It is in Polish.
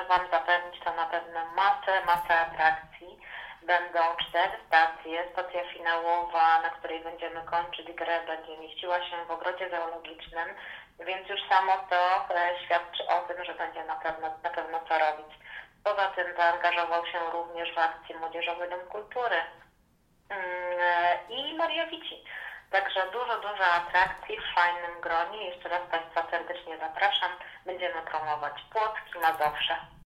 Wam zapewnić to na pewno masę atrakcji. Będą 4 stacje. Stacja finałowa, na której będziemy kończyć grę, będzie mieściła się w ogrodzie zoologicznym, więc już samo to świadczy o tym, że będzie na pewno co robić. Poza tym zaangażował się również w akcję Młodzieżowy Dom Kultury i Mariowici. Także dużo atrakcji w fajnym gronie. Jeszcze raz Państwa serdecznie zapraszam. Będziemy promować Płotki, Mazowsze.